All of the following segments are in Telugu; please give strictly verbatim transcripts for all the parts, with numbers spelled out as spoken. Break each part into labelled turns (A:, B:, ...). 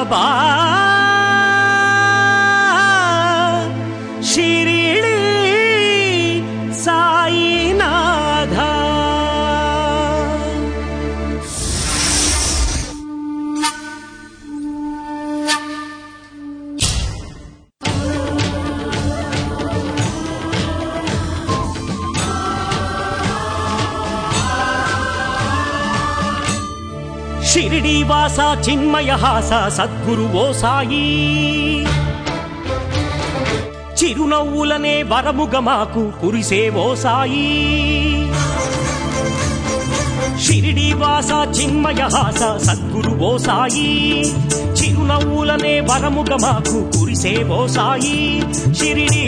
A: బాబా షిరిడి సాయినాథ షిరిడి వాస చిన్మయ హాస సద్గురు ఓ సాయి చిరునవ్వులనే వరముగ మాకు కురిసే ఓ సాయి షిరిడి వాస చిన్మయ హాస సద్గురు ఓ సాయి చిరునవ్వులనే వరముగ మాకు కురిసే ఓ సాయి షిరిడి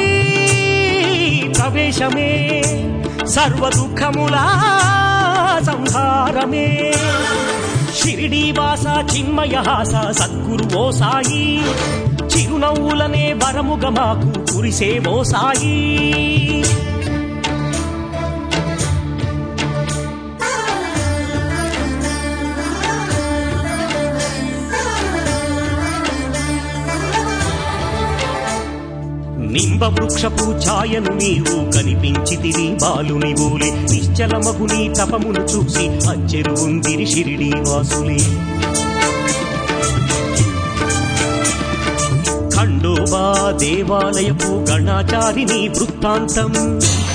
A: ప్రవేశమే సర్వ దుఃఖముల సంహారమే షిరిడి వాస చిన్మయ హాస సద్గురు ఓ సాయి చిరునవ్వులనే వరముగ మాకు కురిసే ఓ సాయి నింబ వృక్షపు ఛాయను నీవు కనిపించితివి బాలుని ఊలే నిశ్చలమగు నీ తపమును చూసి అచ్చెరువుందిరి షిరిడి వాసులే ఖండోబా దేవాలయపు గణాచారిని వృత్తాంతం